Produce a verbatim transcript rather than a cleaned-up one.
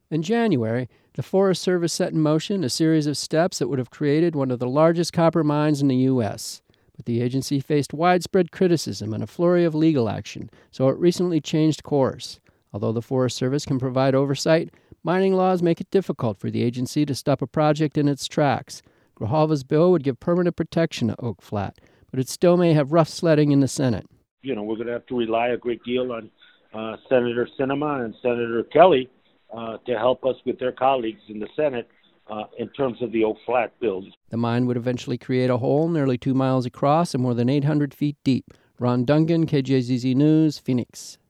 In January, the Forest Service set in motion a series of steps that would have created one of the largest copper mines in the U S, but the agency faced widespread criticism and a flurry of legal action, so it recently changed course. Although the Forest Service can provide oversight, mining laws make it difficult for the agency to stop a project in its tracks. Grijalva's bill would give permanent protection to Oak Flat, but it still may have rough sledding in the Senate. You know, we're going to have to rely a great deal on uh, Senator Sinema and Senator Kelly uh, to help us with their colleagues in the Senate uh, in terms of the Oak Flat bill. The mine would eventually create a hole nearly two miles across and more than eight hundred feet deep. Ron Dungan, K J Z Z News, Phoenix.